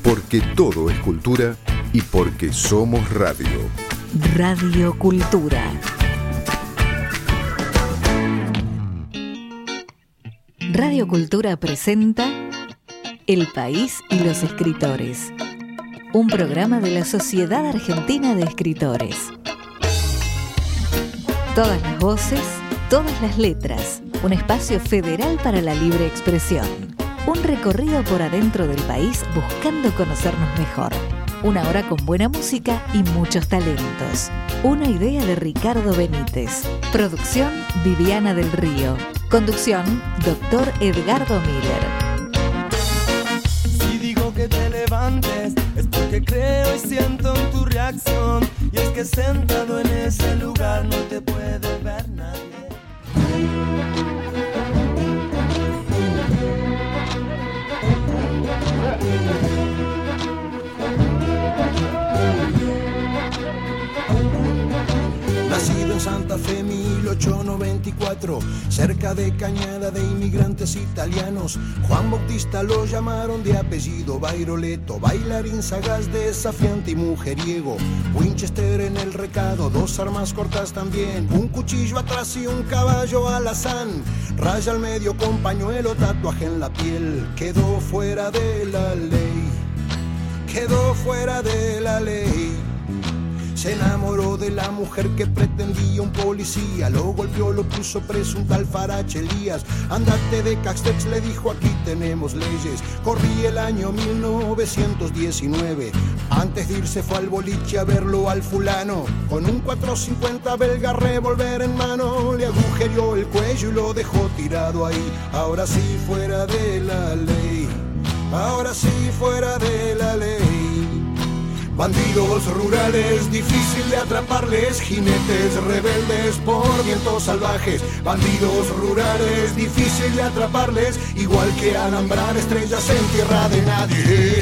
porque todo es cultura y porque somos radio. Radio Cultura. Radio Cultura presenta El País y los Escritores, un programa de la Sociedad Argentina de Escritores. Todas las voces, todas las letras, un espacio federal para la libre expresión. Un recorrido por adentro del país buscando conocernos mejor. Una hora con buena música y muchos talentos. Una idea de Ricardo Benítez. Producción Viviana del Río. Conducción Dr. Edgardo Miller. Si digo que te levantes es porque creo y siento en tu reacción. Y es que sentado en ese lugar no te puede ver nadie. Nacido en Santa Fe 1894, cerca de Cañada de inmigrantes italianos, Juan Bautista lo llamaron de apellido Bairoleto, bailarín sagaz, desafiante y mujeriego. Winchester en el recado, dos armas cortas también, un cuchillo atrás y un caballo alazán. Raya al medio con pañuelo, tatuaje en la piel, quedó fuera de la ley, quedó fuera de la ley. Se enamoró de la mujer que pretendía un policía, lo golpeó, lo puso preso un tal Farache Elías. Andate de Castex, le dijo, aquí tenemos leyes. Corría el año 1919, antes de irse fue al boliche a verlo al fulano. Con un 450 belga revólver en mano, le agujereó el cuello y lo dejó tirado ahí. Ahora sí fuera de la ley, ahora sí fuera de la ley. Bandidos rurales, difícil de atraparles, jinetes rebeldes por vientos salvajes. Bandidos rurales, difícil de atraparles, igual que alambrar estrellas en tierra de nadie.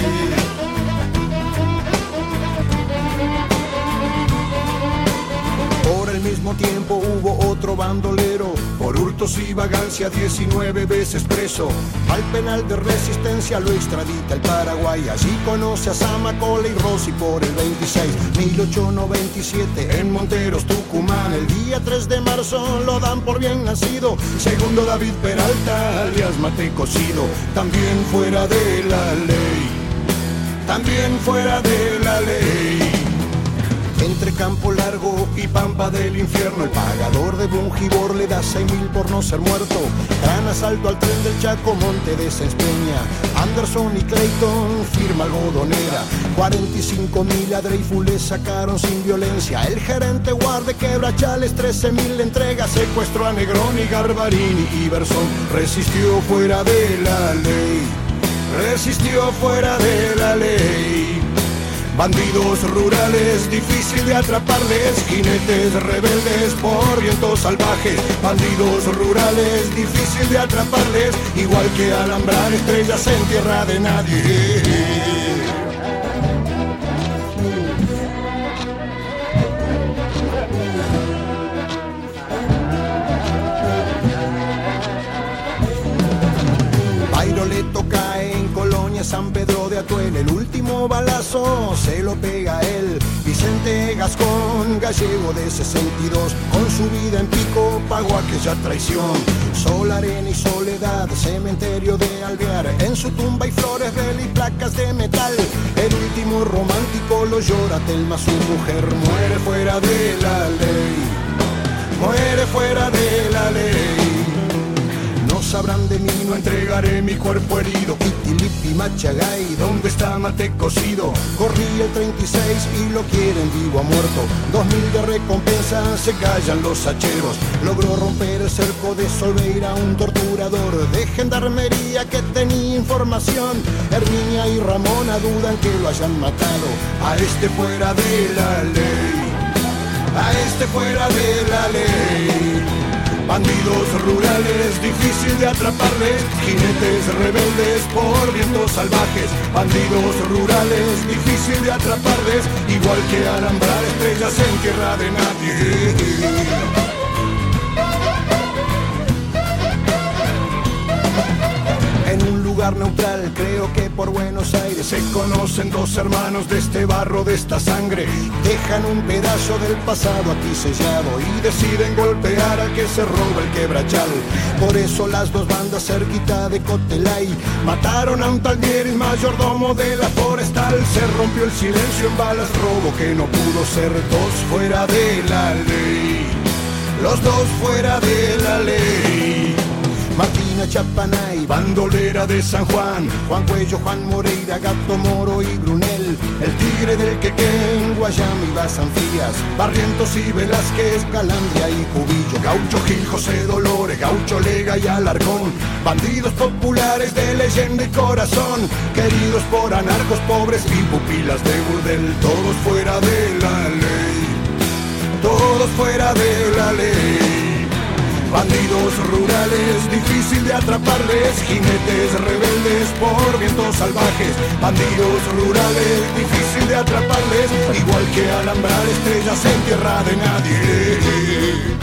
Por el mismo tiempo hubo otro bandolero, por hurtos y vagancia 19 veces preso. Al penal de resistencia lo extradita el Paraguay. Allí conoce a Zamacola y Rossi por el 26. 1897 en Monteros, Tucumán. El día 3 de marzo lo dan por bien nacido. Segundo David Peralta, alias Mate Cocido. También fuera de la ley, también fuera de la ley. Entre Campo Largo y Pampa del Infierno, el pagador de Bungibor le da 6.000 por no ser muerto. Gran asalto al tren del Chaco, Monte de Sespeña. Anderson y Clayton, firma algodonera. 45.000 a Dreyfus le sacaron sin violencia. El gerente guarde Quebrachales, 13.000 entrega. Secuestró a Negroni, Garbarini y Iverson. Resistió fuera de la ley, resistió fuera de la ley. Bandidos rurales, difícil de atraparles, jinetes rebeldes por vientos salvajes. Bandidos rurales, difícil de atraparles, igual que alambrar estrellas en tierra de nadie. Bairoleto cae en Colonia, San Pedro de Atuel. El último balazo se lo pega él. Vicente Gascón, gallego de 62, con su vida en pico pagó aquella traición. Sol, arena y soledad, cementerio de Alvear. En su tumba hay flores, y placas de metal. El último romántico lo llora Telma, su mujer. Muere fuera de la ley, muere fuera de la ley. No sabrán de mí, no entregaré mi cuerpo herido. Kitilipi, Machagay, ¿dónde está Mate Cocido? Corrí el 36 y lo quieren vivo o muerto. 2.000 de recompensa, se callan los hacheros. Logró romper el cerco de Solveira, un torturador de gendarmería que tenía información. Herminia y Ramona dudan que lo hayan matado. A este fuera de la ley, a este fuera de la ley. Bandidos rurales, difícil de atraparles, jinetes rebeldes por vientos salvajes. Bandidos rurales, difícil de atraparles, igual que alambrar estrellas en tierra de nadie. lugar neutral. Creo que por Buenos Aires se conocen dos hermanos de este barro, de esta sangre. Dejan un pedazo del pasado aquí sellado y deciden golpear al que se roba el quebrachal. Por eso las dos bandas cerquita de Cotelay mataron a un tal Dieris, mayordomo de la forestal. Se rompió el silencio en balas, robo que no pudo ser. Dos fuera de la ley, los dos fuera de la ley. Martina Chapanay, bandolera de San Juan, Juan Cuello, Juan Moreira, Gato Moro y Brunel, el tigre del Quequén, Guayami, Basanfías, Barrientos y Velázquez, Calandria y Cubillo, Gaucho Gil, José Dolores, Gaucho Lega y Alarcón, bandidos populares de leyenda y corazón, queridos por anarcos pobres y pupilas de burdel. Todos fuera de la ley, todos fuera de la ley. Bandidos rurales, difícil de atraparles, jinetes rebeldes por vientos salvajes. Bandidos rurales, difícil de atraparles, igual que alambrar estrellas en tierra de nadie.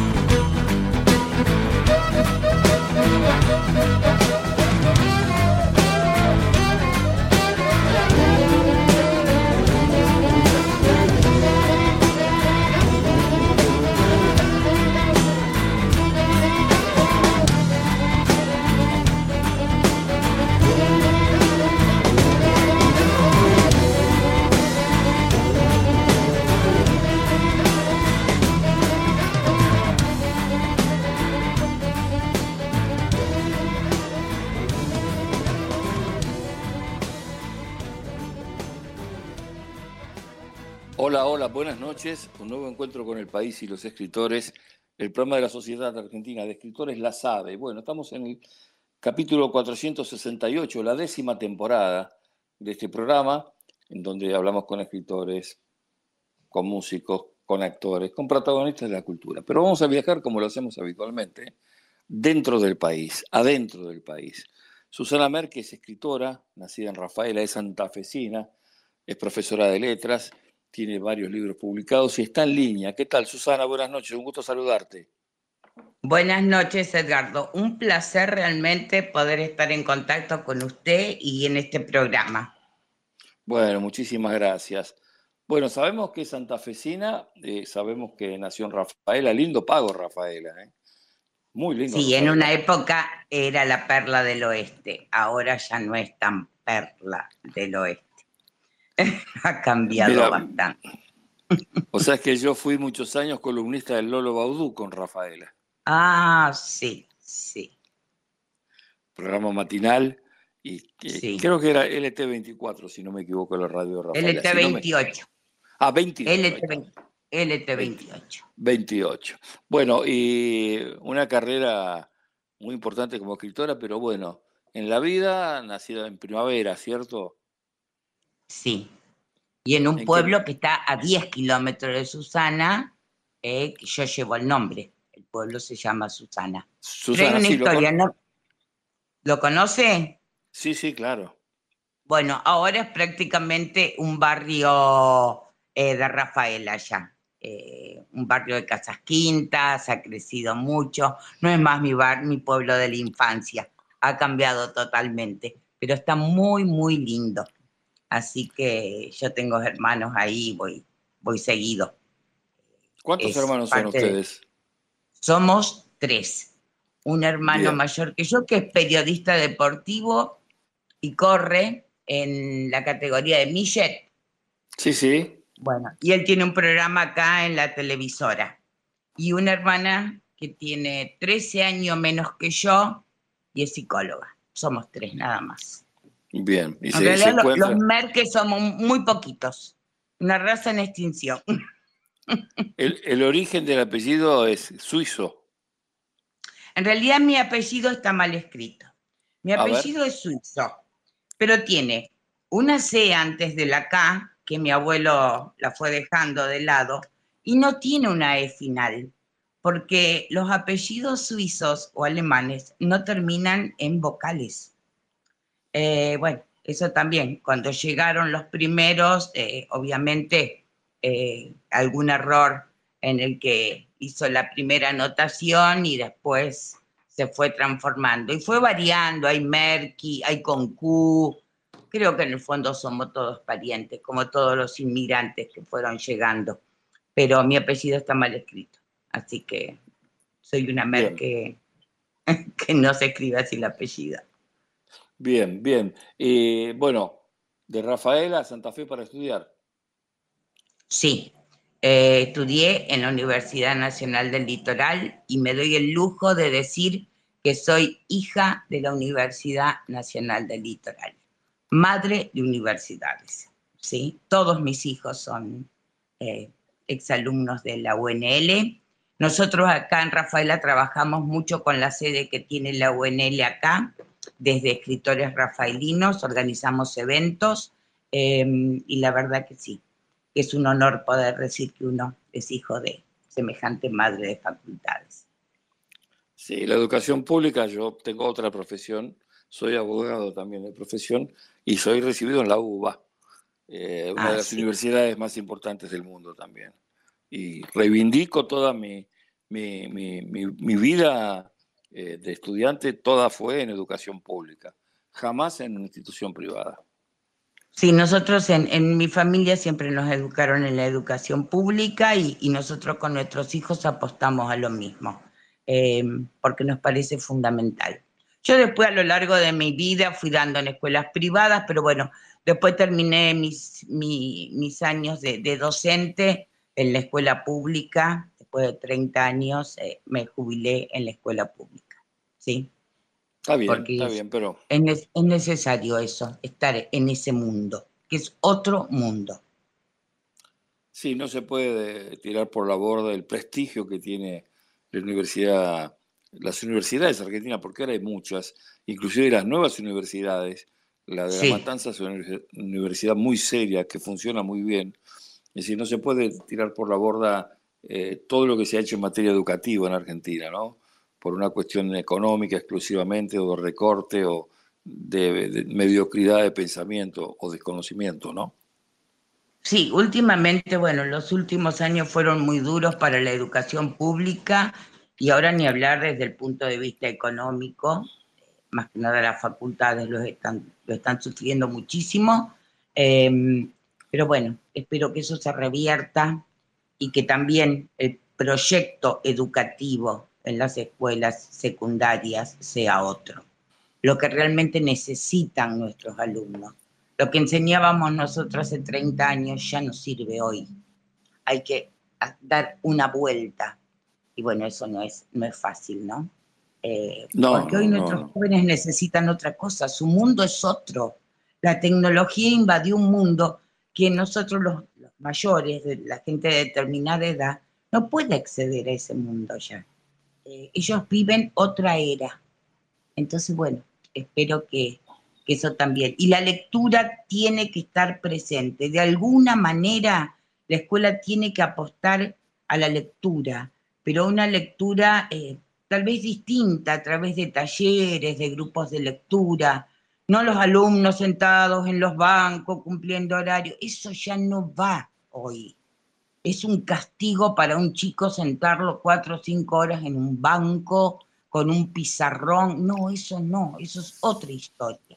Hola, hola, buenas noches. Un nuevo encuentro con el país y los escritores. El programa de la Sociedad Argentina de Escritores, la SADE. Bueno, estamos en el capítulo 468, la 10ª temporada de este programa, en donde hablamos con escritores, con músicos, con actores, con protagonistas de la cultura. Pero vamos a viajar, como lo hacemos habitualmente, dentro del país, adentro del país. Susana Merque es escritora, nacida en Rafaela, es santafesina, es profesora de letras, tiene varios libros publicados y está en línea. ¿Qué tal, Susana? Buenas noches, un gusto saludarte. Buenas noches, Edgardo. Un placer realmente poder estar en contacto con usted y en este programa. Bueno, muchísimas gracias. Bueno, sabemos que es santafesina, sabemos que nació en Rafaela, lindo pago Rafaela, muy lindo. Sí, Rafaela. En una época era la perla del oeste, ahora ya no es tan perla del oeste. Ha cambiado bastante. O sea, es que yo fui muchos años columnista del Lolo Baudú con Rafaela. Ah, sí, sí. Programa matinal, y Sí. creo que era LT24, si no me equivoco, la radio de Rafaela. LT28. Ah, 28. LT28. 28. Bueno, y una carrera muy importante como escritora, pero bueno, en la vida, nacida en primavera, ¿cierto? Sí. Y en un pueblo que está a 10 kilómetros de Susana, que yo llevo el nombre. El pueblo se llama Susana. Susana, Pero hay una sí, historia, ¿no? ¿Lo conoce? Sí, sí, claro. Bueno, ahora es prácticamente un barrio de Rafaela ya. Un barrio de casas quintas, ha crecido mucho. No es más mi pueblo de la infancia. Ha cambiado totalmente. Pero está muy, muy lindo. Así que yo tengo hermanos ahí, voy seguido. ¿Cuántos hermanos son ustedes? Somos 3. Un hermano Bien. mayor que yo, que es periodista deportivo y corre en la categoría de Millet. Sí, sí. Bueno, y él tiene un programa acá en la televisora. Y una hermana que tiene 13 años menos que yo y es psicóloga. Somos 3 nada más. Bien. ¿Y en realidad los Merques somos muy poquitos. Una raza en extinción. El origen del apellido es suizo. En realidad mi apellido está mal escrito. Mi apellido es suizo, pero tiene una C antes de la K, que mi abuelo la fue dejando de lado, y no tiene una E final, porque los apellidos suizos o alemanes no terminan en vocales. Bueno, eso también, cuando llegaron los primeros, obviamente algún error en el que hizo la primera anotación y después se fue transformando y fue variando. Hay Merqui, hay Concú. Creo que en el fondo somos todos parientes, como todos los inmigrantes que fueron llegando. Pero mi apellido está mal escrito, así que soy una que no se escribe así el apellido. Bien, bien. Bueno, de Rafaela a Santa Fe para estudiar. Sí, estudié en la Universidad Nacional del Litoral y me doy el lujo de decir que soy hija de la Universidad Nacional del Litoral, madre de universidades, ¿sí? Todos mis hijos son exalumnos de la UNL. Nosotros acá en Rafaela trabajamos mucho con la sede que tiene la UNL acá, desde escritores rafaelinos, organizamos eventos y la verdad que sí, es un honor poder decir que uno es hijo de semejante madre de facultades. Sí, la educación pública, yo tengo otra profesión, soy abogado también de profesión y soy recibido en la UBA, una de las universidades más importantes del mundo también. Y reivindico toda mi vida de estudiante, toda fue en educación pública, jamás en una institución privada. Sí, nosotros en mi familia siempre nos educaron en la educación pública y nosotros con nuestros hijos apostamos a lo mismo, porque nos parece fundamental. Yo después a lo largo de mi vida fui dando en escuelas privadas, pero bueno, después terminé mis años de docente en la escuela pública. Después de 30 años me jubilé en la escuela pública, ¿sí? Está bien, pero... Es necesario eso, estar en ese mundo, que es otro mundo. Sí, no se puede tirar por la borda el prestigio que tiene la universidad, las universidades argentinas, porque ahora hay muchas, inclusive las nuevas universidades. La de La Matanza es una universidad muy seria, que funciona muy bien. Es decir, no se puede tirar por la borda todo lo que se ha hecho en materia educativa en Argentina, ¿no? Por una cuestión económica exclusivamente, o de recorte, o de mediocridad de pensamiento o desconocimiento, ¿no? Sí, últimamente, bueno, los últimos años fueron muy duros para la educación pública y ahora ni hablar desde el punto de vista económico, más que nada las facultades lo están sufriendo muchísimo, pero bueno, espero que eso se revierta y que también el proyecto educativo en las escuelas secundarias sea otro, lo que realmente necesitan nuestros alumnos. Lo que enseñábamos nosotros hace 30 años ya no sirve hoy. Hay que dar una vuelta. Y bueno, eso no es fácil, ¿no? Porque hoy nuestros jóvenes necesitan otra cosa. Su mundo es otro. La tecnología invadió un mundo que nosotros los mayores, la gente de determinada edad, no puede acceder a ese mundo ya. Ellos viven otra era. Entonces, bueno, espero que eso también. Y la lectura tiene que estar presente. De alguna manera, la escuela tiene que apostar a la lectura, pero una lectura tal vez distinta, a través de talleres, de grupos de lectura, no los alumnos sentados en los bancos cumpliendo horario. Eso ya no va hoy. Es un castigo para un chico sentarlo 4 o 5 horas en un banco con un pizarrón. No, eso es otra historia.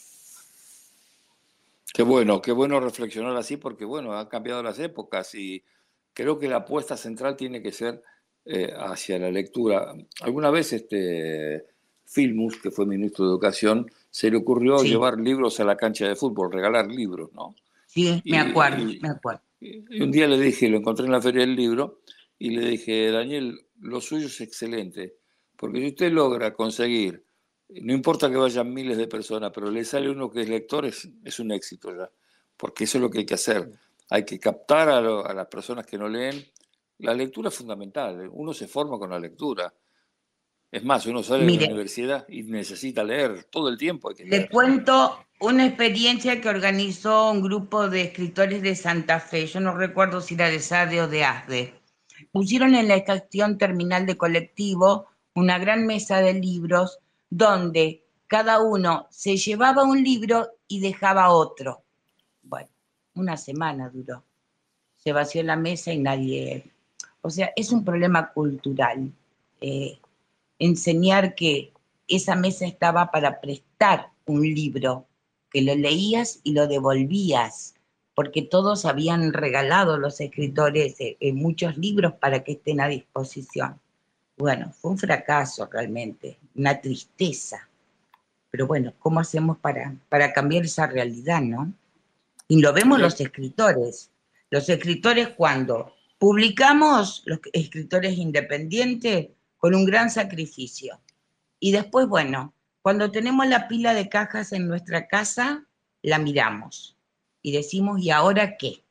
Qué bueno reflexionar así, porque bueno, han cambiado las épocas y creo que la apuesta central tiene que ser hacia la lectura. Alguna vez Filmus, que fue ministro de Educación, se le ocurrió llevar libros a la cancha de fútbol, regalar libros, ¿no? Sí, me acuerdo. Y un día le dije, lo encontré en la Feria del Libro, y le dije, Daniel, lo suyo es excelente, porque si usted logra conseguir, no importa que vayan miles de personas, pero le sale uno que es lector, es un éxito ya, porque eso es lo que hay que hacer. Hay que captar a las personas que no leen. La lectura es fundamental, uno se forma con la lectura. Es más, uno sale de la universidad y necesita leer todo el tiempo. Hay que leer. Le cuento una experiencia que organizó un grupo de escritores de Santa Fe. Yo no recuerdo si era de SADE o de ASDE. Pusieron en la estación terminal de colectivo una gran mesa de libros donde cada uno se llevaba un libro y dejaba otro. Bueno, una semana duró. Se vació la mesa y nadie... O sea, es un problema cultural. enseñar que esa mesa estaba para prestar un libro, que lo leías y lo devolvías, porque todos habían regalado los escritores muchos libros para que estén a disposición. Bueno, fue un fracaso realmente, una tristeza. Pero bueno, ¿cómo hacemos para cambiar esa realidad, no? Y lo vemos los escritores. Los escritores cuando publicamos, los escritores independientes, con un gran sacrificio. Y después, bueno, cuando tenemos la pila de cajas en nuestra casa, la miramos y decimos, ¿y ahora qué?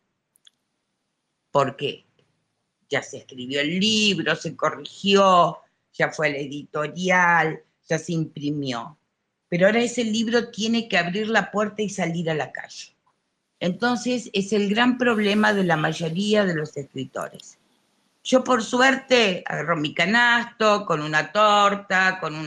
Porque ya se escribió el libro, se corrigió, ya fue a la editorial, ya se imprimió. Pero ahora ese libro tiene que abrir la puerta y salir a la calle. Entonces, es el gran problema de la mayoría de los escritores. Yo, por suerte, agarro mi canasto con una torta, con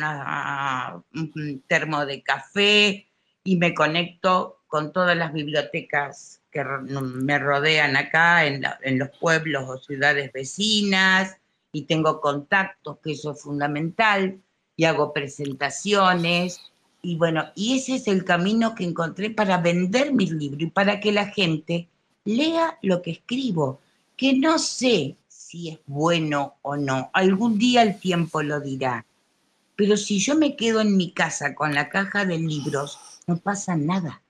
un termo de café y me conecto con todas las bibliotecas que me rodean acá en los pueblos o ciudades vecinas y tengo contactos, que eso es fundamental, y hago presentaciones. Y bueno, y ese es el camino que encontré para vender mis libros y para que la gente lea lo que escribo, que no sé si es bueno o no. Algún día el tiempo lo dirá. Pero si yo me quedo en mi casa con la caja de libros, no pasa nada.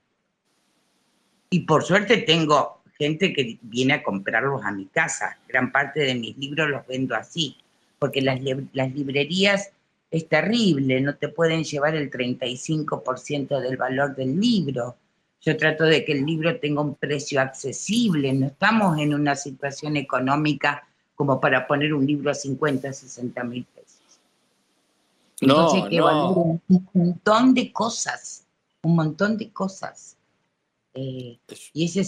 Y por suerte tengo gente que viene a comprarlos a mi casa. Gran parte de mis libros los vendo así, porque las librerías es terrible, no te pueden llevar el 35% del valor del libro. Yo trato de que el libro tenga un precio accesible, no estamos en una situación económica como para poner un libro a 50, 60 mil pesos. Entonces hay que evaluar un montón de cosas, un montón de cosas. Y ese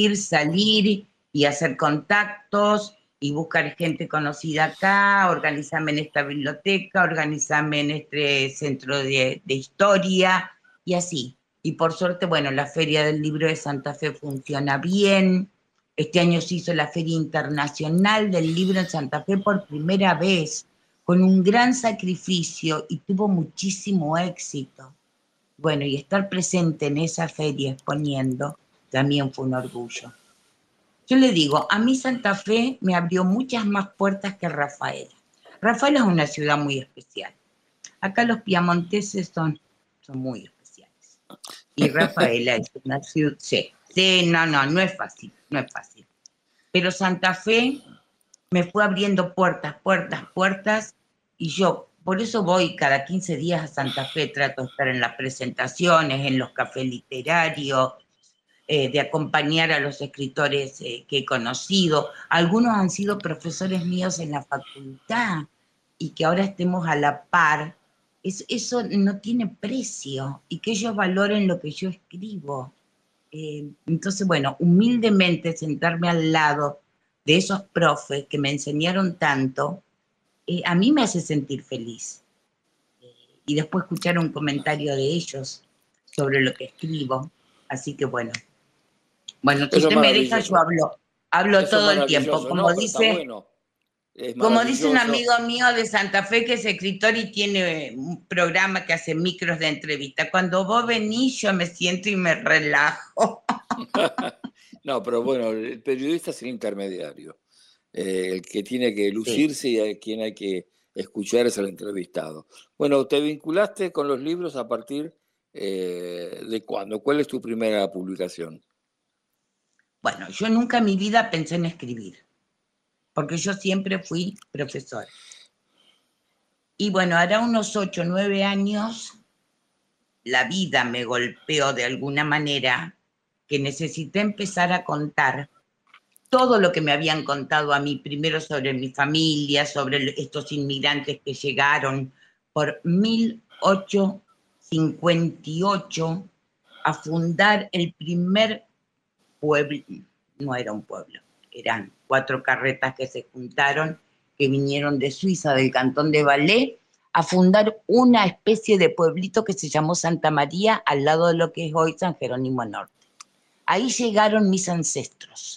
salir y hacer contactos y buscar gente conocida acá, organizarme en esta biblioteca, organizarme en este centro de historia y así. Y por suerte, bueno, la Feria del Libro de Santa Fe funciona bien. Este año se hizo la Feria Internacional del Libro en Santa Fe por primera vez, con un gran sacrificio y tuvo muchísimo éxito. Bueno, y estar presente en esa feria exponiendo también fue un orgullo. Yo le digo, a mí Santa Fe me abrió muchas más puertas que Rafaela. Rafaela es una ciudad muy especial. Acá los piamonteses son muy especiales. Y Rafaela es una ciudad, sí, no es fácil. Pero Santa Fe me fue abriendo puertas, y yo, por eso voy cada 15 días a Santa Fe, trato de estar en las presentaciones, en los cafés literarios, de acompañar a los escritores que he conocido. Algunos han sido profesores míos en la facultad y que ahora estemos a la par. Eso no tiene precio y que ellos valoren lo que yo escribo. Entonces, bueno, humildemente sentarme al lado de esos profes que me enseñaron tanto, a mí me hace sentir feliz. Y después escuchar un comentario de ellos sobre lo que escribo. Así que bueno, si usted me deja, yo hablo todo el tiempo. Como dice un amigo mío de Santa Fe que es escritor y tiene un programa que hace micros de entrevista. Cuando vos venís, yo me siento y me relajo. No, pero bueno, el periodista es el intermediario. El que tiene que lucirse y a quien hay que escuchar es el entrevistado. Bueno, ¿te vinculaste con los libros a partir de cuándo? ¿Cuál es tu primera publicación? Bueno, yo nunca en mi vida pensé en escribir, porque yo siempre fui profesora. Y bueno, hará unos 8 o 9 años, la vida me golpeó de alguna manera, que necesité empezar a contar todo lo que me habían contado a mí, primero sobre mi familia, sobre estos inmigrantes que llegaron por 1858 a fundar el primer pueblo. No era un pueblo, eran 4 carretas que se juntaron, que vinieron de Suiza, del cantón de Valais, a fundar una especie de pueblito que se llamó Santa María, al lado de lo que es hoy San Jerónimo Norte. Ahí llegaron mis ancestros.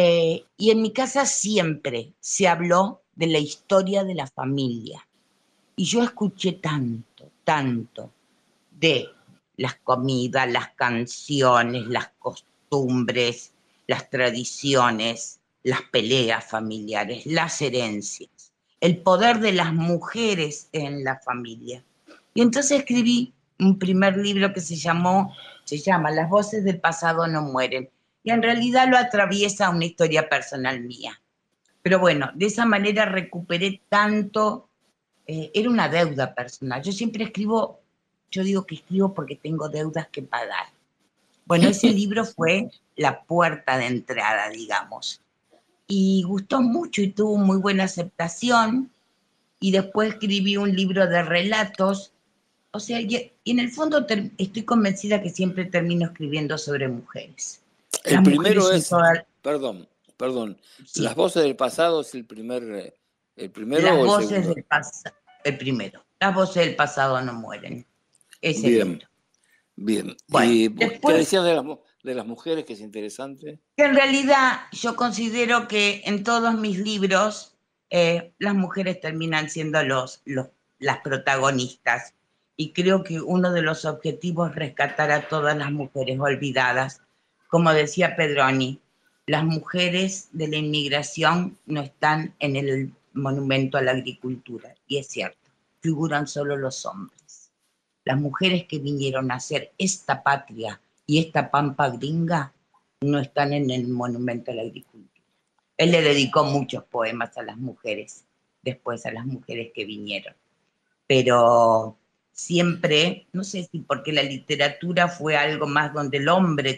Y en mi casa siempre se habló de la historia de la familia. Y yo escuché tanto, tanto de las comidas, las canciones, las costumbres, las tradiciones, las peleas familiares, las herencias, el poder de las mujeres en la familia. Y entonces escribí un primer libro que se llama Las voces del pasado no mueren. Y en realidad lo atraviesa una historia personal mía. Pero bueno, de esa manera recuperé tanto, era una deuda personal. Yo siempre escribo, yo digo que escribo porque tengo deudas que pagar. Bueno, ese libro fue la puerta de entrada, digamos. Y gustó mucho y tuvo muy buena aceptación. Y después escribí un libro de relatos. O sea, y en el fondo estoy convencida que siempre termino escribiendo sobre mujeres. El Las primero mujeres es, son todas... perdón, Sí. Las voces del pasado es el primero Las o el voces segundo. del pasado, el primero. Las voces del pasado no mueren. Ese Bien, libro. bien. Bueno, ¿Y qué después, decías de las mujeres, que es interesante? que en realidad yo considero que en todos mis libros las mujeres terminan siendo las protagonistas. Y creo que uno de los objetivos es rescatar a todas las mujeres olvidadas. Como decía Pedroni, las mujeres de la inmigración no están en el monumento a la agricultura. Y es cierto, figuran solo los hombres. Las mujeres que vinieron a hacer esta patria y esta pampa gringa no están en el monumento a la agricultura. Él le dedicó muchos poemas a las mujeres, después a las mujeres que vinieron. Pero siempre, no sé si porque la literatura fue algo más donde el hombre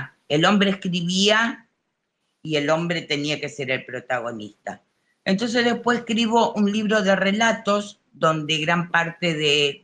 escribía y el hombre tenía que ser el protagonista. Entonces después escribo un libro de relatos donde en gran parte de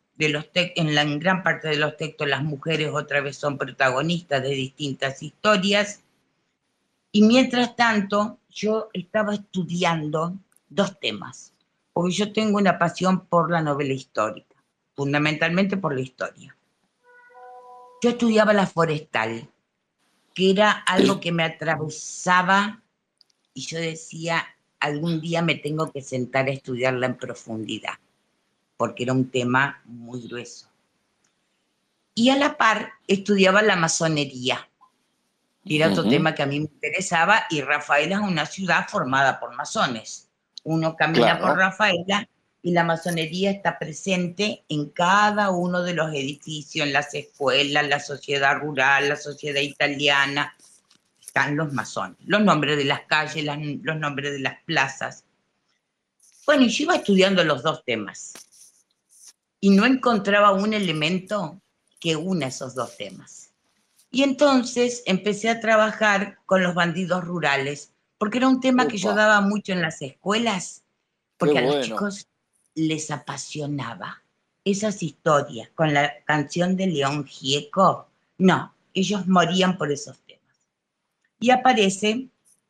los textos las mujeres otra vez son protagonistas de distintas historias. Y mientras tanto, yo estaba estudiando 2 temas, porque yo tengo una pasión por la novela histórica, fundamentalmente por la historia. Yo estudiaba la forestal, que era algo que me atravesaba y yo decía, algún día me tengo que sentar a estudiarla en profundidad, porque era un tema muy grueso. Y a la par estudiaba la masonería, que era otro tema que a mí me interesaba, y Rafaela es una ciudad formada por masones. Uno camina por Rafaela y la masonería está presente en cada uno de los edificios, en las escuelas, la sociedad rural, la sociedad italiana. Están los masones, los nombres de las calles, los nombres de las plazas. Bueno, y yo iba estudiando los 2 temas y no encontraba un elemento que una esos 2 temas. Y entonces empecé a trabajar con los bandidos rurales, porque era un tema que yo daba mucho en las escuelas, porque a los chicos les apasionaba esas historias. Con la canción de León Gieco, no, ellos morían por esos temas. Y aparece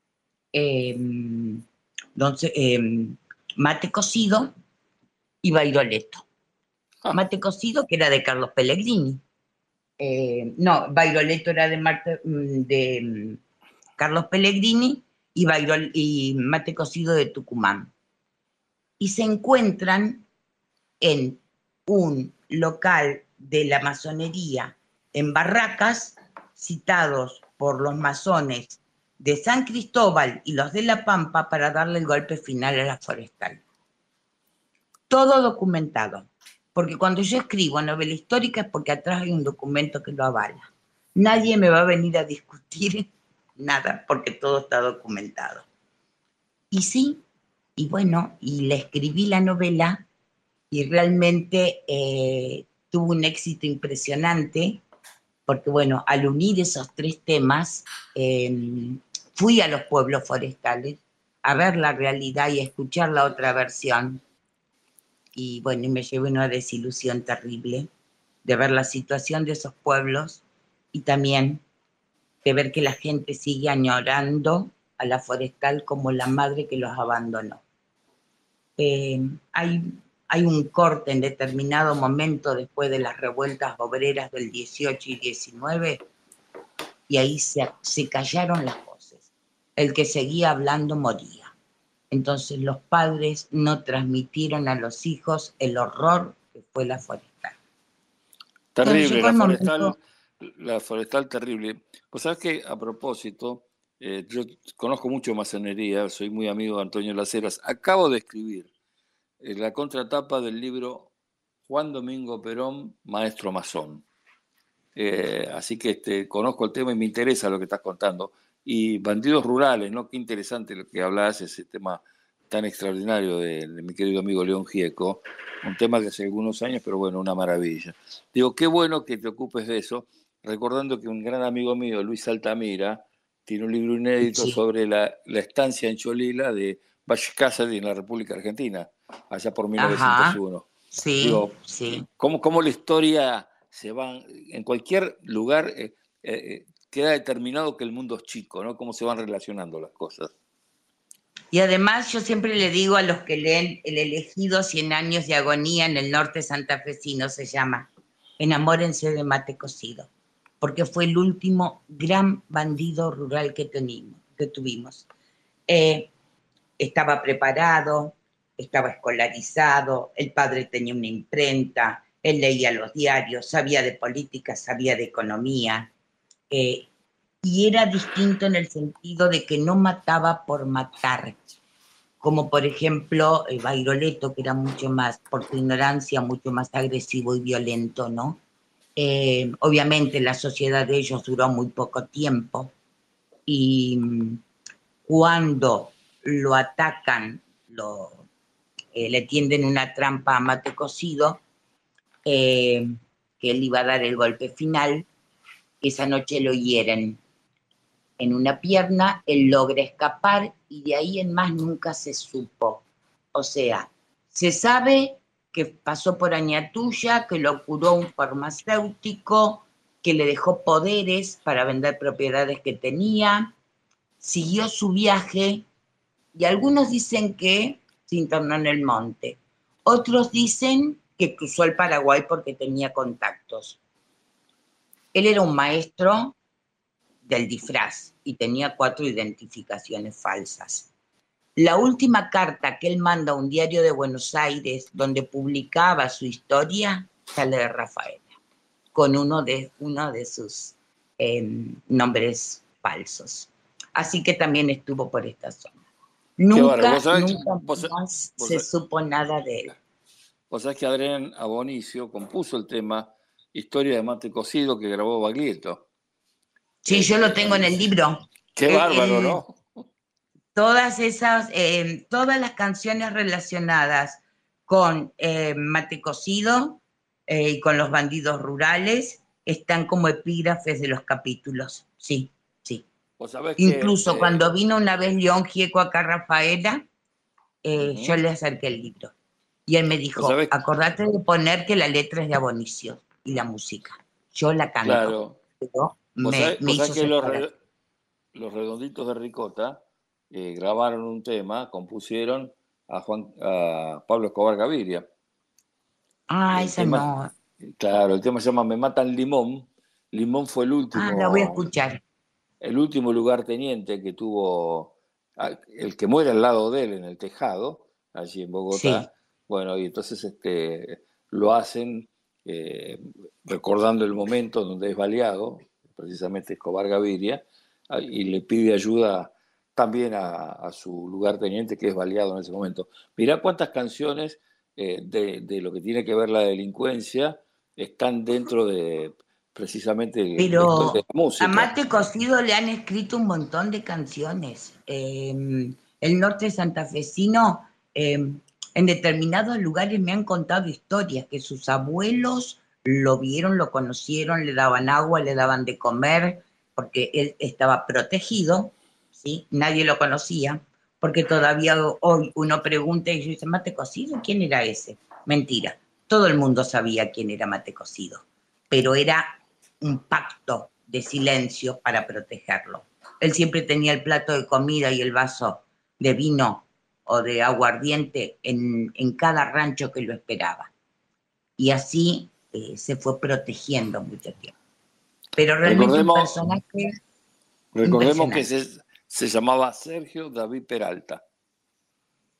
Mate Cocido y Bairoleto. Mate Cocido, que era de Carlos Pellegrini. Bairoleto era de Carlos Pellegrini y Mate Cocido de Tucumán. Y se encuentran en un local de la masonería en Barracas, citados por los masones de San Cristóbal y los de La Pampa para darle el golpe final a la forestal. Todo documentado. Porque cuando yo escribo novela histórica es porque atrás hay un documento que lo avala. Nadie me va a venir a discutir nada porque todo está documentado. Y sí, y bueno, y le escribí la novela y realmente tuvo un éxito impresionante porque bueno, al unir esos 3 temas, fui a los pueblos forestales a ver la realidad y a escuchar la otra versión. Y bueno, y me llevé una desilusión terrible de ver la situación de esos pueblos y también de ver que la gente sigue añorando a la forestal como la madre que los abandonó. Hay un corte en determinado momento después de las revueltas obreras del 18 y 19 y ahí se callaron las voces. El que seguía hablando moría. Entonces los padres no transmitieron a los hijos el horror que fue la forestal. Terrible, la forestal terrible. Pues sabes que a propósito, yo conozco mucho masonería, soy muy amigo de Antonio Las Heras. Acabo de escribir la contratapa del libro Juan Domingo Perón, maestro masón. Así que conozco el tema y me interesa lo que estás contando. Y bandidos rurales, ¿no? Qué interesante lo que hablas, ese tema tan extraordinario de mi querido amigo León Gieco, un tema que hace algunos años, pero bueno, una maravilla. Digo, qué bueno que te ocupes de eso, recordando que un gran amigo mío, Luis Altamira, tiene un libro inédito sobre la estancia en Cholila de Valle Cáceres en la República Argentina, allá por 1901. Ajá, sí, digo, sí. ¿cómo la historia se va, en cualquier lugar queda determinado que el mundo es chico, ¿no? Cómo se van relacionando las cosas. Y además yo siempre le digo a los que leen El elegido 100 años de agonía en el norte santafesino, se llama, enamórense de Mate Cocido, porque fue el último gran bandido rural que tuvimos. Estaba preparado, estaba escolarizado, el padre tenía una imprenta, él leía los diarios, sabía de política, sabía de economía, y era distinto en el sentido de que no mataba por matar, como por ejemplo Bairoleto, que era mucho más, por su ignorancia, mucho más agresivo y violento, ¿no? Obviamente la sociedad de ellos duró muy poco tiempo, y cuando lo atacan, le tienden una trampa a Mate Cocido, que él iba a dar el golpe final. Esa noche lo hieren en una pierna, él logra escapar y de ahí en más nunca se supo. O sea, se sabe que pasó por Añatuya, que lo curó un farmacéutico, que le dejó poderes para vender propiedades que tenía, siguió su viaje y algunos dicen que se internó en el monte. Otros dicen que cruzó el Paraguay porque tenía contactos. Él era un maestro del disfraz y tenía 4 identificaciones falsas. La última carta que él manda a un diario de Buenos Aires donde publicaba su historia sale de Rafaela, con uno de sus nombres falsos. Así que también estuvo por esta zona. Nunca más se supo nada de él. Vos sabés que Adrián Abonicio compuso el tema Historia de Mate Cocido que grabó Baglietto. Sí, yo lo tengo en el libro. Qué bárbaro, ¿no? Todas las canciones relacionadas con Mate Cocido y con los bandidos rurales están como epígrafes de los capítulos. Sí, sí. Incluso cuando vino una vez León Gieco acá a Rafaela, yo le acerqué el libro. Y él me dijo, acordate de poner que la letra es de Abonicio y la música. Yo la canto. Claro. Pero me hizo que los Redonditos de Ricota grabaron un tema, compusieron a Pablo Escobar Gaviria. Esa no. Claro, el tema se llama Me Matan Limón. Limón fue el último. La voy a escuchar. El último lugarteniente que tuvo, el que muere al lado de él en el Tejado, allí en Bogotá. Sí. Bueno, y entonces lo hacen recordando el momento donde es baleado, precisamente Escobar Gaviria, y le pide ayuda también a su lugarteniente que es baleado en ese momento. Mirá cuántas canciones de lo que tiene que ver la delincuencia están dentro de precisamente de la música. A Mate Cocido le han escrito un montón de canciones. El norte santafesino, en determinados lugares me han contado historias que sus abuelos lo vieron, lo conocieron, le daban agua, le daban de comer, porque él estaba protegido, ¿sí? Nadie lo conocía, porque todavía hoy uno pregunta y dice, ¿Mate Cocido? ¿Quién era ese? Mentira, todo el mundo sabía quién era Mate Cocido, pero era un pacto de silencio para protegerlo. Él siempre tenía el plato de comida y el vaso de vino o de aguardiente en cada rancho que lo esperaba. Y así se fue protegiendo mucho tiempo. Pero realmente un personaje... Recordemos que se llamaba Sergio David Peralta.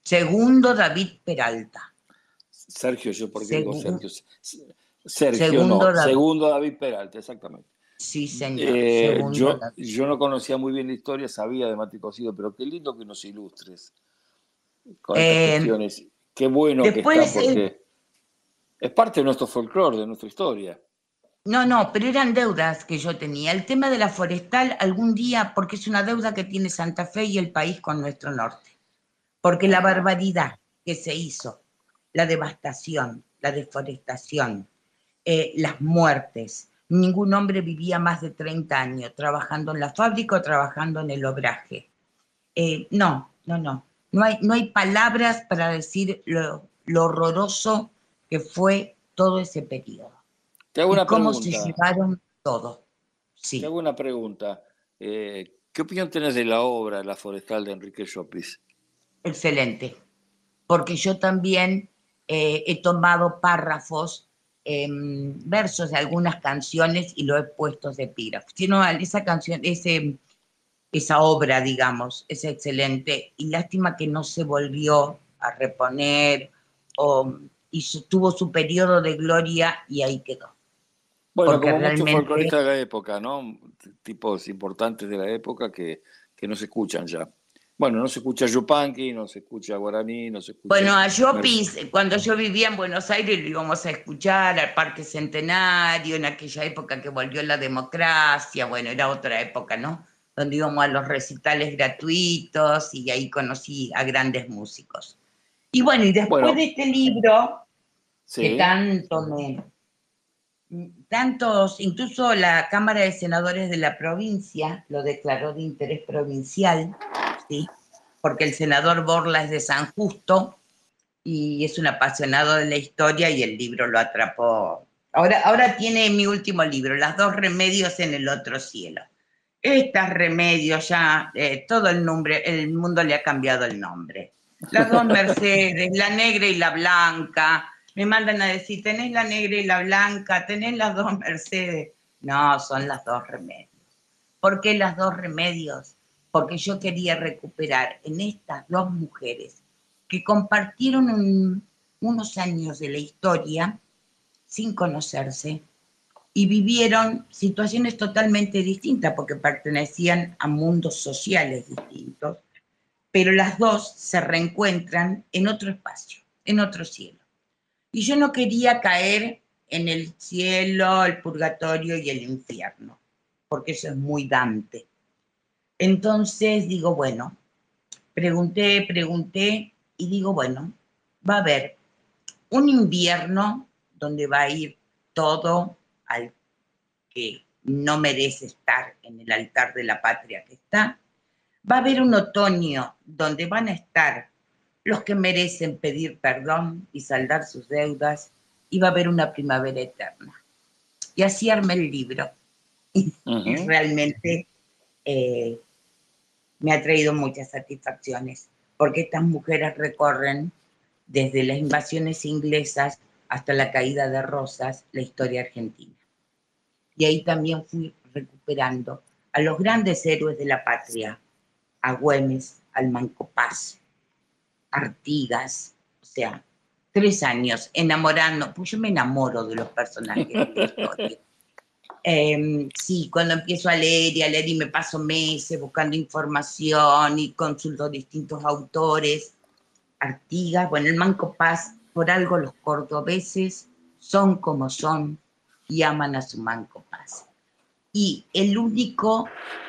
Segundo David Peralta. Sergio, yo porque digo Sergio. Sergio segundo no, David. Segundo David Peralta, exactamente. Sí, señor. Segundo David. Yo no conocía muy bien la historia, sabía de Mate Cocido, pero qué lindo que nos ilustres con estas cuestiones. Qué bueno después, que está, porque es parte de nuestro folclore, de nuestra historia. No, pero eran deudas que yo tenía. El tema de la forestal algún día, porque es una deuda que tiene Santa Fe y el país con nuestro norte. Porque la barbaridad que se hizo, la devastación, la deforestación, las muertes. Ningún hombre vivía más de 30 años trabajando en la fábrica o trabajando en el obraje. No hay palabras para decir lo horroroso que fue todo ese periodo. Te hago una cómo pregunta. se llevaron todo. Sí. Te hago una pregunta. ¿Qué opinión tenés de la obra La Forestal de Enrique Llopis? Excelente, porque yo también he tomado párrafos, versos de algunas canciones y lo he puesto de epígrafo. Esa canción, esa obra, digamos, es excelente y lástima que no se volvió a reponer y tuvo su periodo de gloria y ahí quedó. Bueno, porque como realmente... muchos folcloristas de la época, ¿no? Tipos importantes de la época que no se escuchan ya. Bueno, no se escucha Yupanqui, no se escucha Guaraní, no se escucha... Bueno, a Llopis, cuando yo vivía en Buenos Aires, lo íbamos a escuchar al Parque Centenario, en aquella época que volvió la democracia, bueno, era otra época, ¿no? Donde íbamos a los recitales gratuitos y ahí conocí a grandes músicos. Y bueno, y después de este libro, sí, que tantos, incluso la Cámara de Senadores de la provincia lo declaró de interés provincial, ¿sí? Porque el senador Borla es de San Justo y es un apasionado de la historia y el libro lo atrapó. Ahora tiene mi último libro, Las dos remedios en el otro cielo. Estas remedios ya, todo el mundo le ha cambiado el nombre. Las dos Mercedes, la negra y la blanca. Me mandan a decir, ¿tenés la negra y la blanca? ¿Tenés las dos Mercedes? No, son las dos remedios. ¿Por qué las dos remedios? Porque yo quería recuperar en estas dos mujeres que compartieron unos años de la historia sin conocerse y vivieron situaciones totalmente distintas porque pertenecían a mundos sociales distintos, pero las dos se reencuentran en otro espacio, en otro cielo. Y yo no quería caer en el cielo, el purgatorio y el infierno, porque eso es muy Dante. Entonces digo, bueno, pregunté y digo, bueno, va a haber un invierno donde va a ir todo al que no merece estar en el altar de la patria que está. Va a haber un otoño donde van a estar los que merecen pedir perdón y saldar sus deudas, y va a haber una primavera eterna. Y así armé el libro. Y realmente me ha traído muchas satisfacciones, porque estas mujeres recorren desde las invasiones inglesas hasta la caída de Rosas, la historia argentina. Y ahí también fui recuperando a los grandes héroes de la patria, a Güemes, al Manco Paz, Artigas, o sea, 3 años enamorando, pues yo me enamoro de los personajes de la historia. Sí, cuando empiezo a leer y me paso meses buscando información y consulto distintos autores. Artigas, bueno, el Manco Paz, por algo los cordobeses son como son y aman a su Manco Paz. Y el único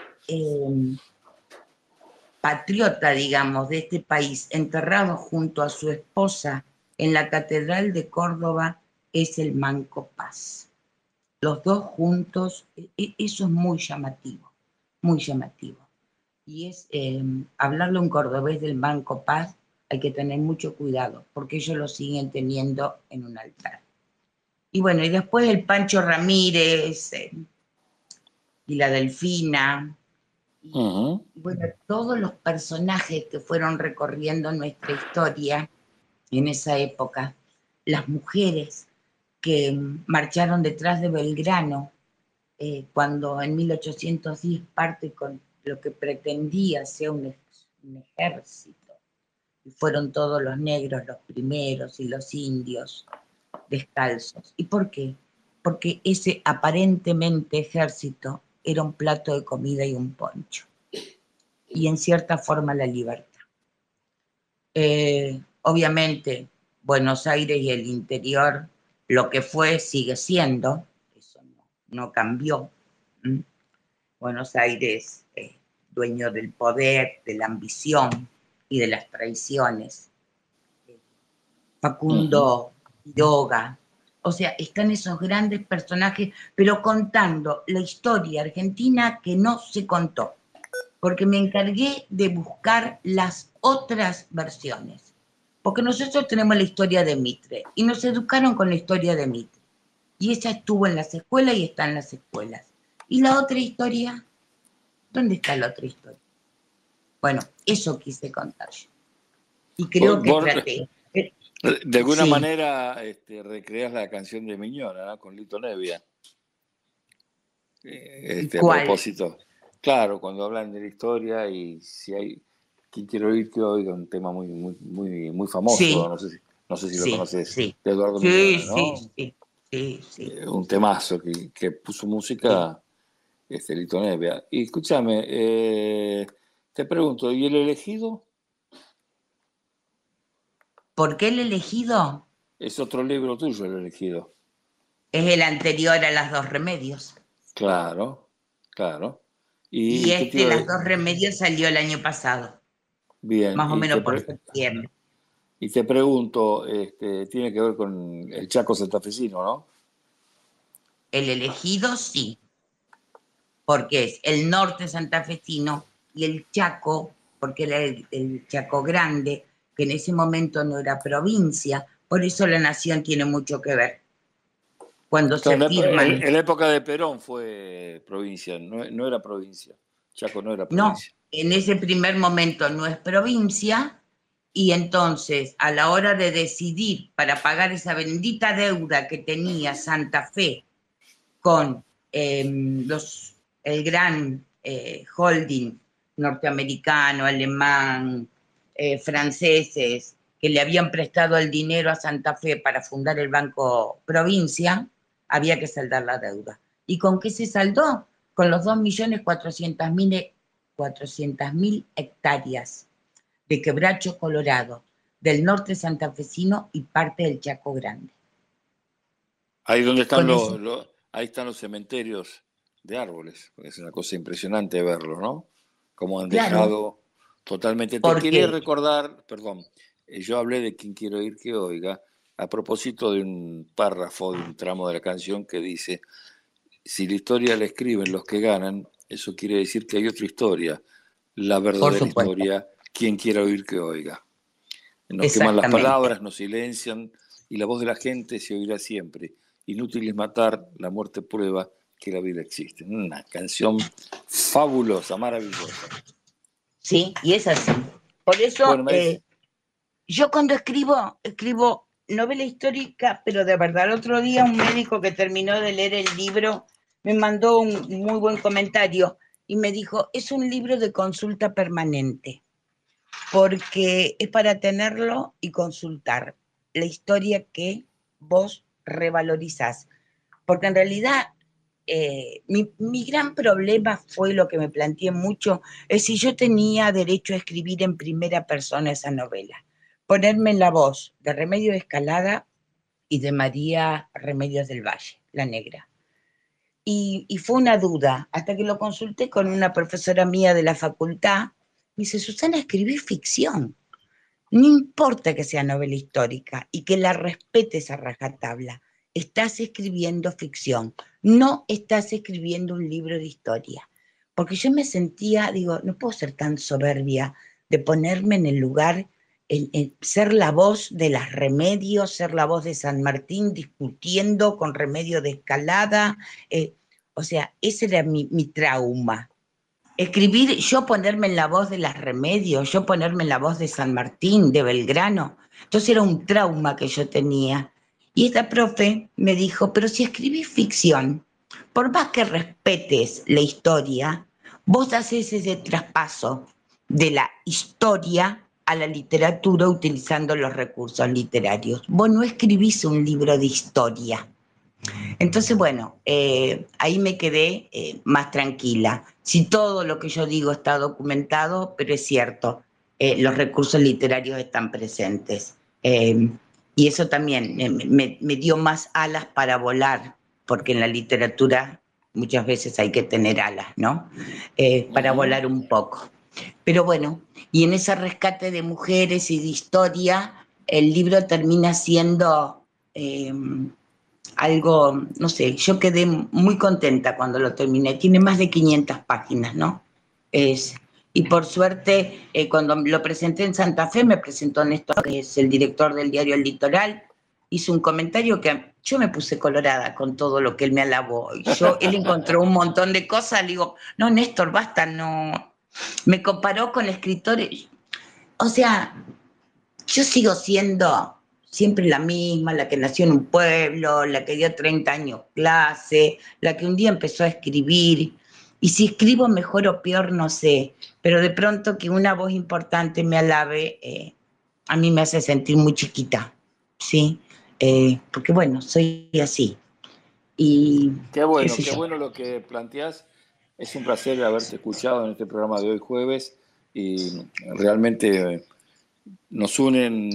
patriota, digamos, de este país, enterrado junto a su esposa en la Catedral de Córdoba, es el Manco Paz. Los dos juntos, eso es muy llamativo, muy llamativo. Y es hablarle a un cordobés del Manco Paz, hay que tener mucho cuidado, porque ellos lo siguen teniendo en un altar. Y bueno, y después el Pancho Ramírez y la Delfina, y bueno, todos los personajes que fueron recorriendo nuestra historia en esa época, las mujeres que marcharon detrás de Belgrano, cuando en 1810 parte con lo que pretendía ser un ejército y fueron todos los negros los primeros y los indios descalzos. ¿Y por qué? Porque ese aparentemente ejército era un plato de comida y un poncho, y en cierta forma la libertad. Obviamente Buenos Aires y el interior, lo que fue sigue siendo, eso no cambió. Buenos Aires, dueño del poder, de la ambición y de las traiciones. Facundo Quiroga, o sea, están esos grandes personajes, pero contando la historia argentina que no se contó, porque me encargué de buscar las otras versiones, porque nosotros tenemos la historia de Mitre, y nos educaron con la historia de Mitre, y esa estuvo en las escuelas y está en las escuelas. ¿Y la otra historia? ¿Dónde está la otra historia? Bueno, eso quise contar yo. Y creo que traté. De alguna manera recreas la canción de Miñona, ¿no? Con Lito Nevia. A propósito. Claro, cuando hablan de la historia y si hay quien quiere oír que oiga, un tema muy famoso, sí. no sé si lo conoces, sí. De Eduardo Miñona, ¿no? Sí. Un temazo que puso música Lito Nevia. Y escúchame, te pregunto, ¿y El Elegido? ¿Por qué El Elegido? Es otro libro tuyo, El Elegido. Es el anterior a Las Dos Remedios. Claro. Y Las Dos Remedios salió el año pasado. Bien. Más o menos por septiembre. Y te pregunto, tiene que ver con el Chaco santafesino, ¿no? El Elegido, sí. Porque es el norte santafesino y el Chaco, porque era el Chaco Grande, que en ese momento no era provincia, por eso la nación tiene mucho que ver. Cuando se firman... En la época de Perón fue provincia, no era provincia. Chaco no era provincia. No, en ese primer momento no es provincia, y entonces a la hora de decidir para pagar esa bendita deuda que tenía Santa Fe con el gran holding norteamericano, alemán, franceses, que le habían prestado el dinero a Santa Fe para fundar el Banco Provincia, había que saldar la deuda. ¿Y con qué se saldó? Con los 2.400.000 hectáreas de quebracho colorado, del norte santafesino y parte del Chaco Grande. Ahí donde están ahí están los cementerios de árboles. Es una cosa impresionante verlo, ¿no? Como han dejado totalmente. Te quería recordar, perdón, yo hablé de Quien quiero oír que oiga, a propósito de un párrafo, de un tramo de la canción que dice: si la historia la escriben los que ganan, eso quiere decir que hay otra historia, la verdadera historia, quien quiera oír que oiga. Nos queman las palabras, nos silencian, y la voz de la gente se oirá siempre. Inútil es matar, la muerte prueba que la vida existe. Una canción fabulosa, maravillosa. Sí, y es así. Por eso, yo cuando escribo novela histórica, pero de verdad, el otro día un médico que terminó de leer el libro me mandó un muy buen comentario y me dijo: es un libro de consulta permanente, porque es para tenerlo y consultar la historia que vos revalorizás. Porque en realidad mi gran problema fue lo que me planteé mucho, es si yo tenía derecho a escribir en primera persona esa novela, ponerme en la voz de Remedios Escalada y de María Remedios del Valle, la negra. Y fue una duda, hasta que lo consulté con una profesora mía de la facultad. Me dice: Susana, escribí ficción. No importa que sea novela histórica y que la respetes a rajatabla. Estás escribiendo ficción, no estás escribiendo un libro de historia. Porque yo me sentía, digo, no puedo ser tan soberbia de ponerme en el lugar, en ser la voz de las Remedios, ser la voz de San Martín discutiendo con Remedio de Escalada. O sea, ese era mi trauma. Escribir, yo ponerme en la voz de las Remedios, yo ponerme en la voz de San Martín, de Belgrano. Entonces era un trauma que yo tenía. Y esta profe me dijo: pero si escribís ficción, por más que respetes la historia, vos haces ese traspaso de la historia a la literatura utilizando los recursos literarios. Vos no escribís un libro de historia. Entonces, bueno, ahí me quedé más tranquila. Si todo lo que yo digo está documentado, pero es cierto, los recursos literarios están presentes. Y eso también me dio más alas para volar, porque en la literatura muchas veces hay que tener alas, ¿no? Para volar un poco. Pero bueno, y en ese rescate de mujeres y de historia, el libro termina siendo algo, no sé, yo quedé muy contenta cuando lo terminé. Tiene más de 500 páginas, ¿no? Y por suerte, cuando lo presenté en Santa Fe, me presentó Néstor, que es el director del diario El Litoral, hizo un comentario que yo me puse colorada con todo lo que él me alabó. Él encontró un montón de cosas, le digo, no, Néstor, basta, no. Me comparó con escritores. O sea, yo sigo siendo siempre la misma, la que nació en un pueblo, la que dio 30 años clase, la que un día empezó a escribir. Y si escribo mejor o peor, no sé. Pero de pronto que una voz importante me alabe, a mí me hace sentir muy chiquita, ¿sí? Porque bueno, soy así. Y qué bueno lo que planteás. Es un placer haberte escuchado en este programa de hoy jueves y realmente nos unen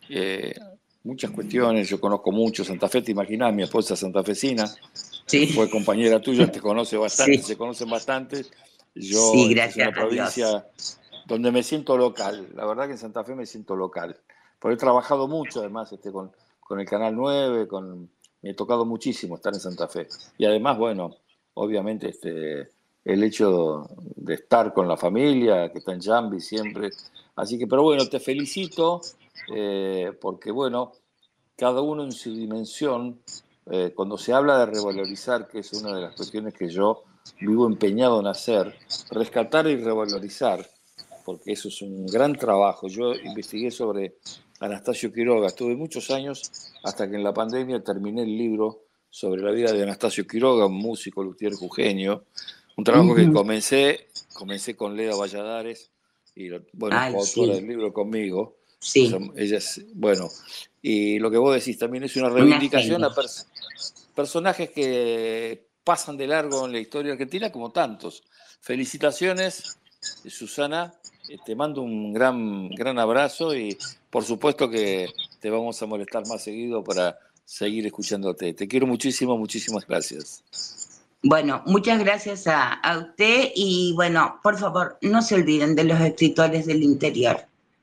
muchas cuestiones. Yo conozco mucho Santa Fe, te imaginás, mi esposa es santafesina, sí. Fue compañera tuya, te conoce bastante, sí. Se conocen bastante. Yo sí, gracias es una provincia donde me siento local, la verdad que en Santa Fe me siento local, porque he trabajado mucho además con el Canal 9, me he tocado muchísimo estar en Santa Fe. Y además, bueno, obviamente el hecho de estar con la familia, que está en Jambi siempre. Así que, pero bueno, te felicito, porque bueno, cada uno en su dimensión, cuando se habla de revalorizar, que es una de las cuestiones que yo vivo empeñado en hacer, rescatar y revalorizar, porque eso es un gran trabajo. Yo investigué sobre Anastasio Quiroga, estuve muchos años hasta que en la pandemia terminé el libro sobre la vida de Anastasio Quiroga, un músico, luthier jujeño, un trabajo que comencé con Leda Valladares, y bueno, es coautora del libro conmigo. Sí. Ella es, bueno, y lo que vos decís también es una reivindicación a personajes que pasan de largo en la historia argentina como tantos. Felicitaciones, Susana, te mando un gran abrazo y por supuesto que te vamos a molestar más seguido para seguir escuchándote. Te quiero muchísimo, muchísimas gracias. Bueno, muchas gracias a usted y bueno, por favor, no se olviden de los escritores del interior.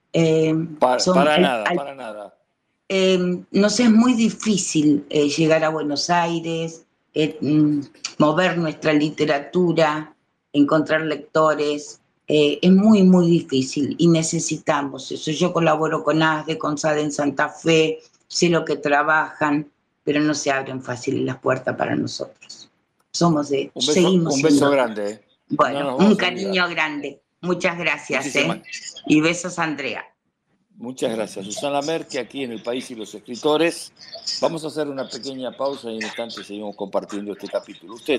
Para nada. Nos es muy difícil llegar a Buenos Aires, mover nuestra literatura, encontrar lectores. Es muy, muy difícil y necesitamos eso. Yo colaboro con ASDE, con SADE en Santa Fe, sé lo que trabajan, pero no se abren fácil las puertas para nosotros. Somos de... Un beso grande. Bueno, un cariño grande. Muchas gracias. Y besos, Andrea. Muchas gracias. Susana Merke, aquí en El País y los Escritores. Vamos a hacer una pequeña pausa y en un instante seguimos compartiendo este capítulo. Usted.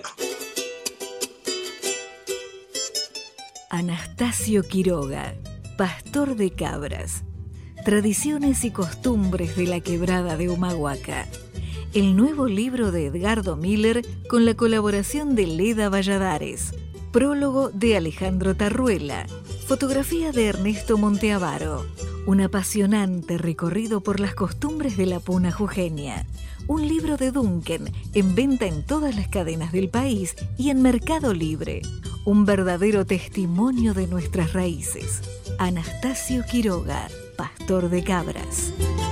Anastasio Quiroga, pastor de cabras. Tradiciones y costumbres de la quebrada de Humahuaca. El nuevo libro de Edgardo Miller con la colaboración de Leda Valladares. Prólogo de Alejandro Tarruela. Fotografía de Ernesto Monteavaro. Un apasionante recorrido por las costumbres de la puna jujeña. Un libro de Duncan en venta en todas las cadenas del país y en Mercado Libre. Un verdadero testimonio de nuestras raíces. Anastasio Quiroga, pastor de cabras.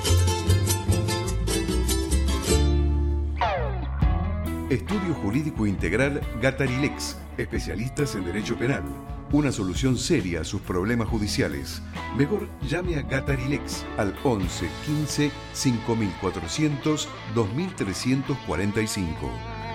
Estudio Jurídico Integral Gatarilex, especialistas en Derecho Penal. Una solución seria a sus problemas judiciales. Mejor llame a Gatarilex al 11 15 5400 2345.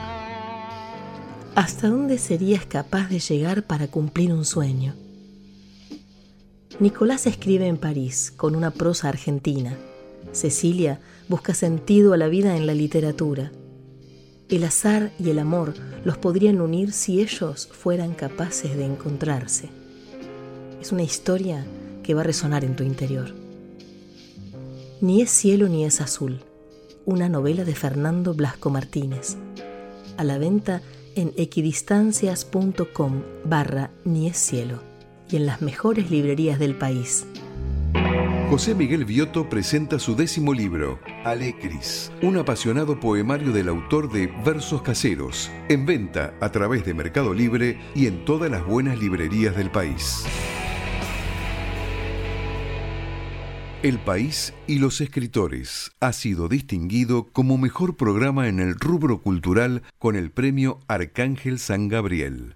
¿Hasta dónde serías capaz de llegar para cumplir un sueño? Nicolás escribe en París con una prosa argentina. Cecilia busca sentido a la vida en la literatura. El azar y el amor los podrían unir si ellos fueran capaces de encontrarse. Es una historia que que va a resonar en tu interior. Ni es cielo ni es azul, una novela de Fernando Blasco Martínez. A la venta en equidistancias.com/Ni es cielo y en las mejores librerías del país. José Miguel Viotto presenta su 10º libro, Alecris, un apasionado poemario del autor de Versos Caseros, en venta a través de Mercado Libre y en todas las buenas librerías del país. El País y los Escritores ha sido distinguido como mejor programa en el rubro cultural con el premio Arcángel San Gabriel.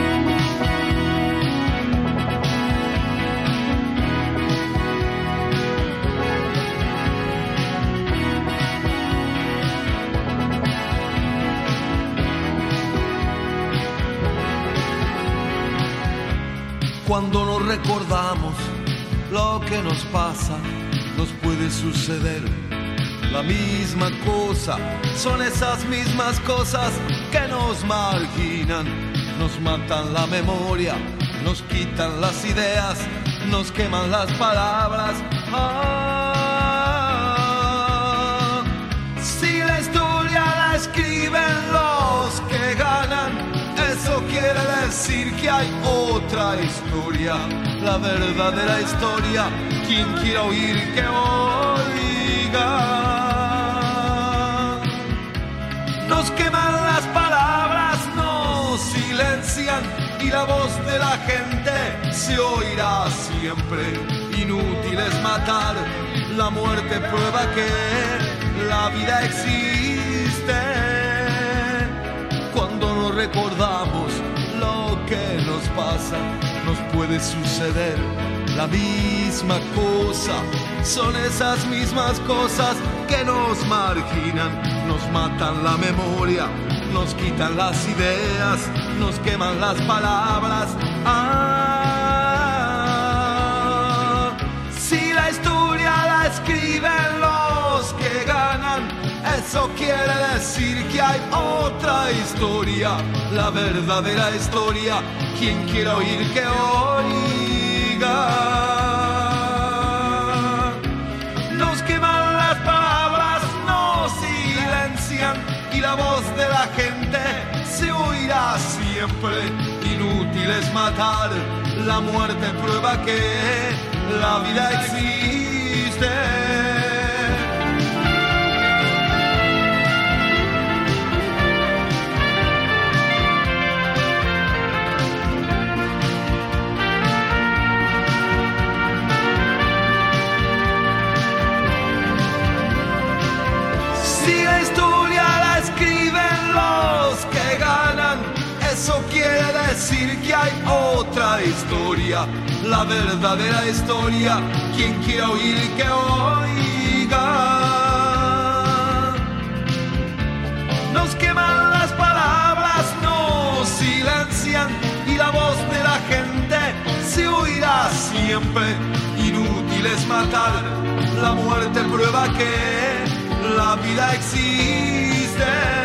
Cuando nos recordamos lo que nos pasa, nos puede suceder la misma cosa. Son esas mismas cosas que nos marginan, nos matan la memoria, nos quitan las ideas, nos queman las palabras. Si la historia la escriben los que ganan, eso quiere decir que hay otra historia, la verdadera historia. Quien quiera oír que oiga. Nos queman las palabras, nos silencian y la voz de la gente se oirá siempre. Inútil es matar, la muerte prueba que la vida existe. Cuando nos recordamos lo que nos pasa, nos puede suceder la misma cosa. Son esas mismas cosas que nos marginan, nos matan la memoria, nos quitan las ideas, nos queman las palabras. Si la historia la escriben los que ganan, eso quiere decir que hay otra historia, la verdadera historia. Quien quiera oír que oiga. Nos queman las palabras, nos silencian y la voz de la gente se oirá siempre. Inútil es matar, la muerte prueba que la vida existe. Si la historia la escriben los que ganan, eso quiere decir que hay otra historia, la verdadera historia. Quien quiera oír que oiga. Nos queman las palabras, nos silencian y la voz de la gente se oirá siempre. Inútil es matar, la muerte prueba que la vida existe.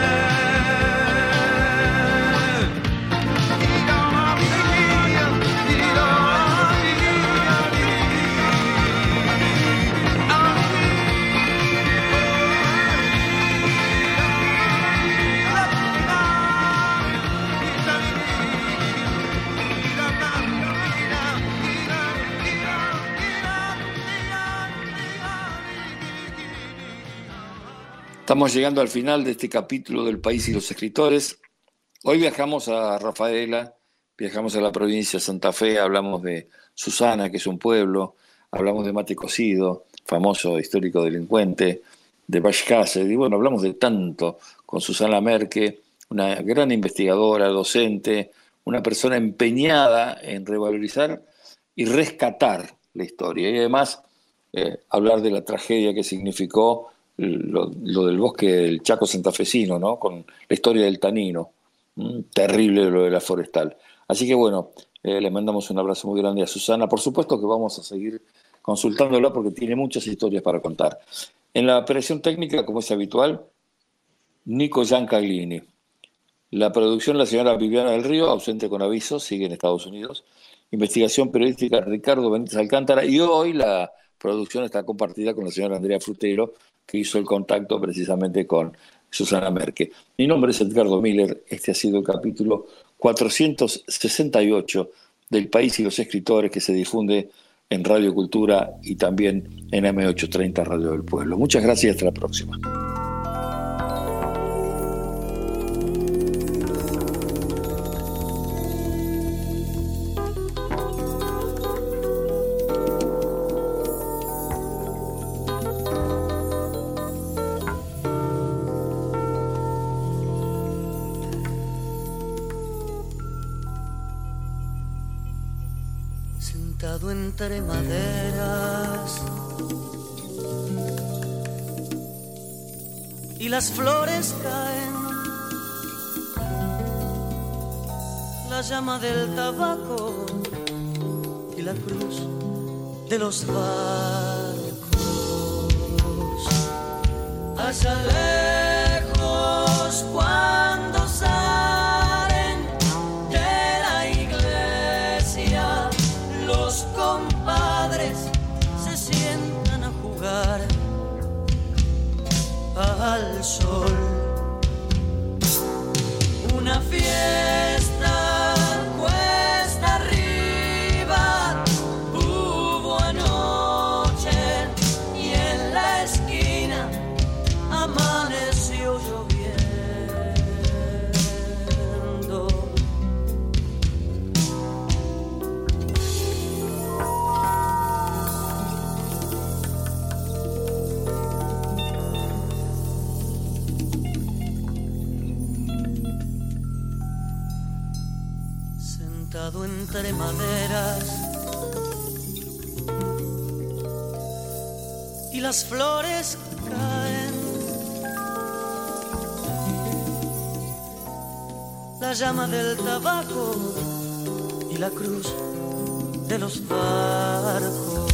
Estamos llegando al final de este capítulo del País y los Escritores. Hoy viajamos a Rafaela, viajamos a la provincia de Santa Fe, hablamos de Susana, que es un pueblo, hablamos de Mate Cocido, famoso histórico delincuente, de Bashkased, y bueno, hablamos de tanto con Susana Merke, una gran investigadora, docente, una persona empeñada en revalorizar y rescatar la historia, y además hablar de la tragedia que significó lo del bosque del Chaco santafesino, ¿no? Con la historia del tanino, terrible lo de la forestal. Así que bueno, le mandamos un abrazo muy grande a Susana. Por supuesto que vamos a seguir consultándola porque tiene muchas historias para contar. En la operación técnica, como es habitual, Nico Giancaglini. La producción, la señora Viviana del Río, ausente con aviso, sigue en Estados Unidos. investigación periodística Ricardo Benítez Alcántara, y hoy la producción está compartida con la señora Andrea Frutero, que hizo el contacto precisamente con Susana Merke. Mi nombre es Edgardo Miller, este ha sido el capítulo 468 del País y los Escritores, que se difunde en Radio Cultura y también en M830 Radio del Pueblo. Muchas gracias y hasta la próxima. Entre maderas y las flores caen, la llama del tabaco y la cruz de los barcos. Allá lejos cuando salen de la iglesia, los compadres se sientan a jugar al sol. Una fiesta cuesta arriba hubo anoche y en la esquina amaneció lloviendo. Entre maderas y las flores caen, la llama del tabaco y la cruz de los barcos.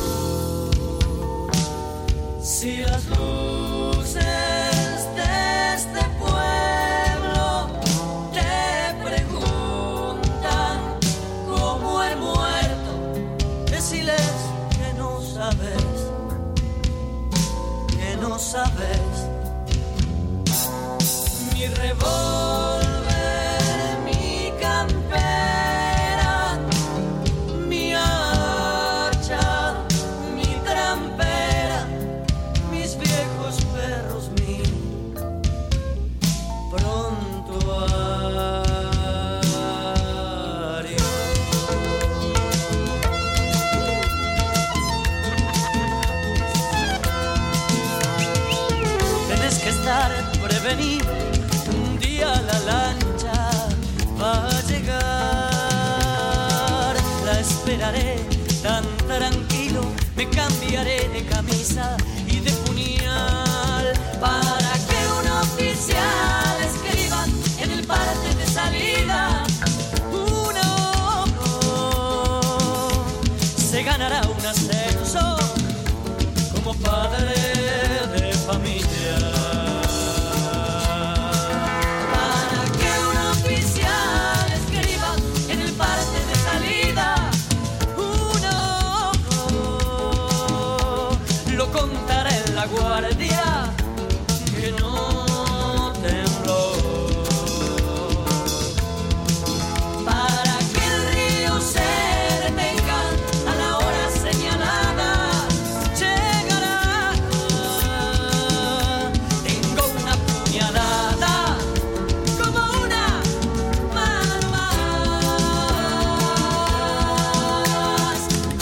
Si las luces de este pueblo te preguntan cómo he muerto, deciles que no sabes, que no sabes. Mi revólver, mi campera, mi hacha, mi trampera, mis viejos perros, mi prontuario. Tenés que estar prevenido, un día la lancha va a llegar. La esperaré tan tranquilo, me cambiaré de camisa y de puñal para que un oficial escriba en el parte de salida. Uno se ganará un ascenso como padre de familia. Para que un oficial escriba en el parte de salida. Uno lo contará en la guardia que no tembló. Para que el río se detenga a la hora señalada, llegará. Tengo una puñalada como una mano más.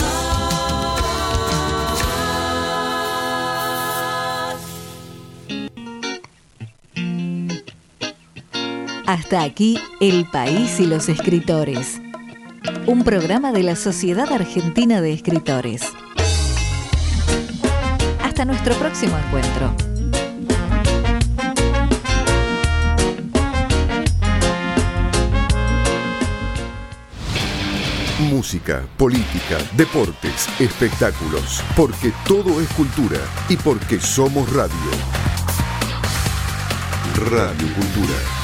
Hasta aquí El País y los Escritores, un programa de la Sociedad Argentina de Escritores. Hasta nuestro próximo encuentro. Música, política, deportes, espectáculos, porque todo es cultura y porque somos radio. Radio Cultura.